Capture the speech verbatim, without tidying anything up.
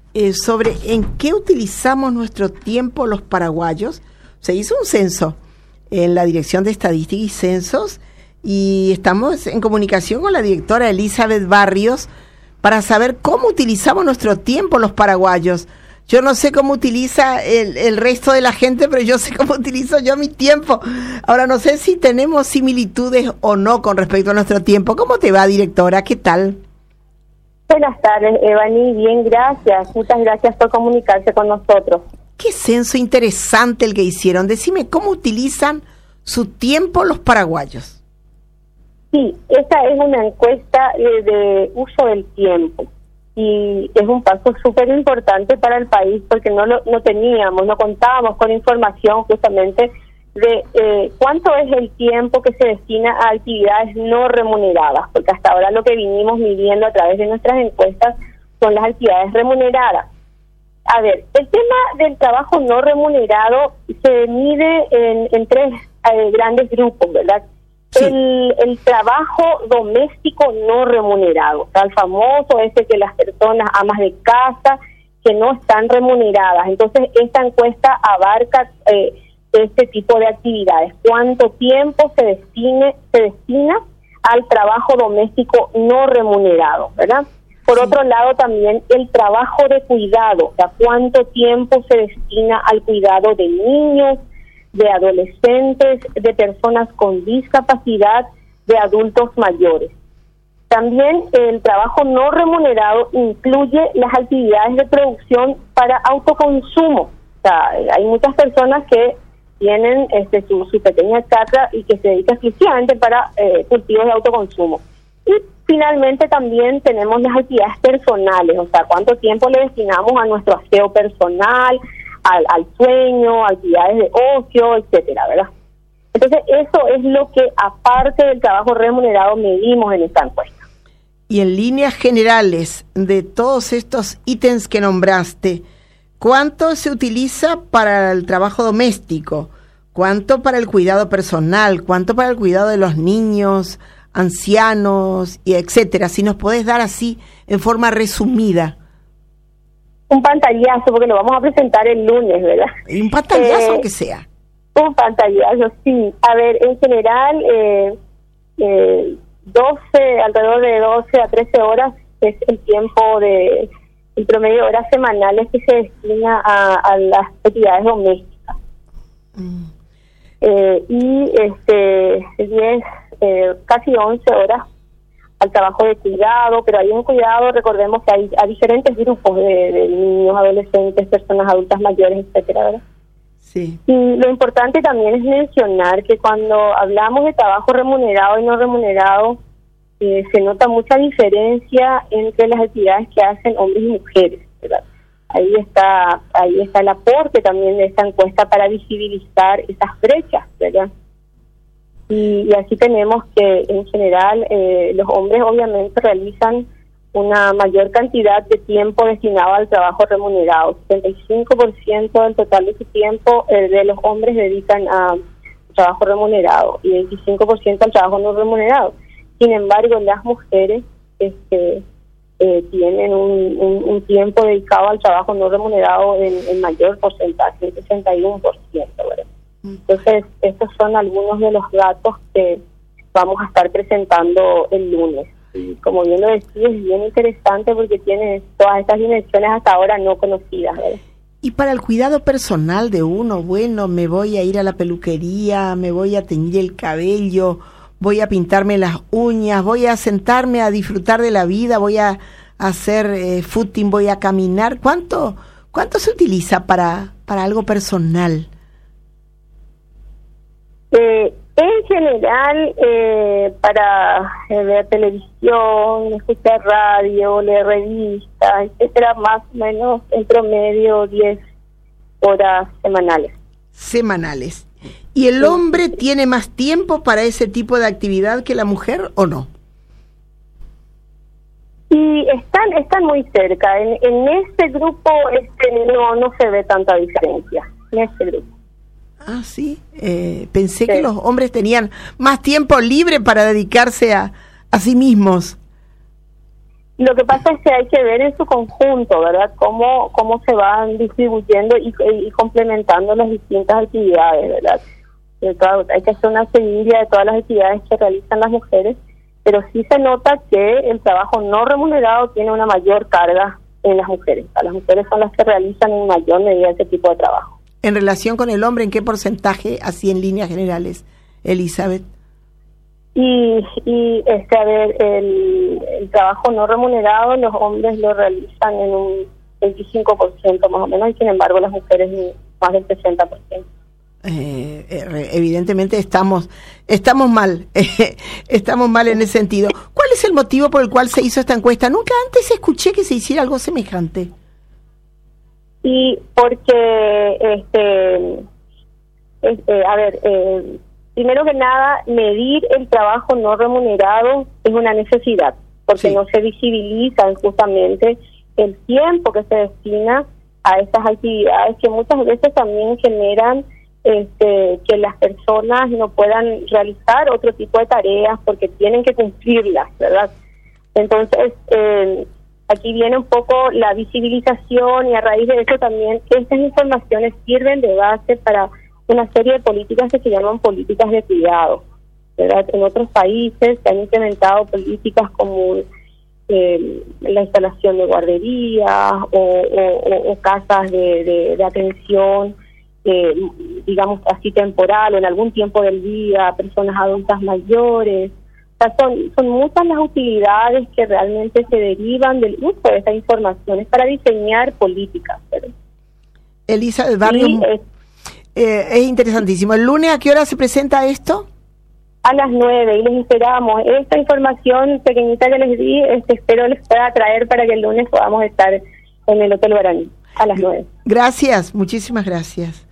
eh, sobre en qué utilizamos nuestro tiempo los paraguayos. Se hizo un censo en la Dirección de Estadística y Censos y estamos en comunicación con la directora Elizabeth Barrios para saber cómo utilizamos nuestro tiempo los paraguayos. Yo no sé cómo utiliza el, el resto de la gente, pero yo sé cómo utilizo yo mi tiempo. Ahora, no sé si tenemos similitudes o no con respecto a nuestro tiempo. ¿Cómo te va, directora? ¿Qué tal? Buenas tardes, Evani. Bien, gracias. Muchas gracias por comunicarse con nosotros. Qué censo interesante el que hicieron. Decime, ¿cómo utilizan su tiempo los paraguayos? Sí, esta es una encuesta de, de uso del tiempo. Y es un paso súper importante para el país porque no lo no teníamos, no contábamos con información justamente de eh, cuánto es el tiempo que se destina a actividades no remuneradas, porque hasta ahora lo que vinimos midiendo a través de nuestras encuestas son las actividades remuneradas. A ver, el tema del trabajo no remunerado se mide en, en tres eh, grandes grupos, ¿verdad? Sí. El, el trabajo doméstico no remunerado, o sea, el famoso ese que las personas, amas de casa, que no están remuneradas. Entonces, esta encuesta abarca eh, este tipo de actividades. ¿Cuánto tiempo se destine, se destina al trabajo doméstico no remunerado, verdad? Por sí. Otro lado, también el trabajo de cuidado, o sea, cuánto tiempo se destina al cuidado de niños, de adolescentes, de personas con discapacidad, de adultos mayores. También el trabajo no remunerado incluye las actividades de producción para autoconsumo. O sea, hay muchas personas que tienen este, su, su pequeña chacra y que se dedica exclusivamente para eh, cultivos de autoconsumo. Y finalmente también tenemos las actividades personales, o sea, cuánto tiempo le destinamos a nuestro aseo personal, Al, al sueño, actividades de ocio, etcétera, ¿verdad? Entonces, eso es lo que, aparte del trabajo remunerado, medimos en esta encuesta. Y en líneas generales, de todos estos ítems que nombraste, ¿cuánto se utiliza para el trabajo doméstico? ¿Cuánto para el cuidado personal? ¿Cuánto para el cuidado de los niños, ancianos, y etcétera? Si nos podés dar así, en forma resumida. Un pantallazo, porque lo vamos a presentar el lunes, ¿verdad? Y un pantallazo, eh, aunque sea. Un pantallazo, sí. A ver, en general, eh, eh, doce, alrededor de doce a trece horas es el tiempo de, el promedio de horas semanales que se destina a, a las actividades domésticas. Mm. Eh, y este diez, eh, casi once horas al trabajo de cuidado, pero hay un cuidado, recordemos que hay a diferentes grupos de, de niños, adolescentes, personas adultas mayores, etcétera, ¿verdad? Sí. Y lo importante también es mencionar que cuando hablamos de trabajo remunerado y no remunerado, eh, se nota mucha diferencia entre las actividades que hacen hombres y mujeres, ¿verdad? Ahí está, ahí está el aporte también de esta encuesta para visibilizar esas brechas, ¿verdad? Y, y así tenemos que, en general, eh, los hombres obviamente realizan una mayor cantidad de tiempo destinado al trabajo remunerado. setenta y cinco por ciento del total de su tiempo eh, de los hombres dedican a trabajo remunerado y veinticinco por ciento al trabajo no remunerado. Sin embargo, las mujeres este, eh, tienen un, un, un tiempo dedicado al trabajo no remunerado en, en mayor porcentaje, el sesenta y uno por ciento, ¿verdad? Entonces, estos son algunos de los datos que vamos a estar presentando el lunes. Y como bien lo decís, es bien interesante porque tiene todas estas dimensiones hasta ahora no conocidas, ¿verdad? Y para el cuidado personal de uno, bueno, me voy a ir a la peluquería, me voy a teñir el cabello, voy a pintarme las uñas, voy a sentarme a disfrutar de la vida, voy a hacer eh, footing, voy a caminar. ¿Cuánto, cuánto se utiliza para, para algo personal? Eh, en general, eh, para eh, ver televisión, escuchar radio, leer revistas, etcétera, más o menos en promedio diez horas semanales. Semanales. ¿Y el hombre tiene más tiempo para ese tipo de actividad que la mujer o no? Y están están muy cerca. En, en este grupo este no no se ve tanta diferencia. En este grupo. Ah, sí. Eh, pensé sí. que los hombres tenían más tiempo libre para dedicarse a, a sí mismos. Lo que pasa es que hay que ver en su conjunto, ¿verdad? Cómo cómo se van distribuyendo y, y complementando las distintas actividades, ¿verdad? Claro, hay que hacer una seguidilla de todas las actividades que realizan las mujeres, pero sí se nota que el trabajo no remunerado tiene una mayor carga en las mujeres. Las mujeres son las que realizan en mayor medida ese tipo de trabajo. En relación con el hombre, ¿en qué porcentaje, así en líneas generales, Elizabeth? Y, y este, a ver, el, el trabajo no remunerado, los hombres lo realizan en un veinticinco por ciento más o menos, y sin embargo las mujeres más del sesenta por ciento. Eh, evidentemente estamos estamos mal, eh, estamos mal en ese sentido. ¿Cuál es el motivo por el cual se hizo esta encuesta? Nunca antes escuché que se hiciera algo semejante. Y porque, este, este a ver, eh, primero que nada, medir el trabajo no remunerado es una necesidad, porque sí. no se visibiliza justamente el tiempo que se destina a estas actividades que muchas veces también generan Este, que las personas no puedan realizar otro tipo de tareas porque tienen que cumplirlas, ¿verdad? Entonces, eh, aquí viene un poco la visibilización, y a raíz de eso también estas informaciones sirven de base para una serie de políticas que se llaman políticas de cuidado, ¿verdad? En otros países se han implementado políticas como eh, la instalación de guarderías o, o, o casas de, de, de atención, Eh, digamos así temporal o en algún tiempo del día, personas adultas mayores. O sea, son, son muchas las utilidades que realmente se derivan del uso de estas informaciones para diseñar políticas. ¿Pero? Elisa del Barrio, sí, es, eh, es interesantísimo. ¿El lunes a qué hora se presenta esto? A las nueve, y les esperamos. Esta información pequeñita que les di, este, espero les pueda traer para que el lunes podamos estar en el Hotel Guaraní a las nueve. Gracias, muchísimas gracias.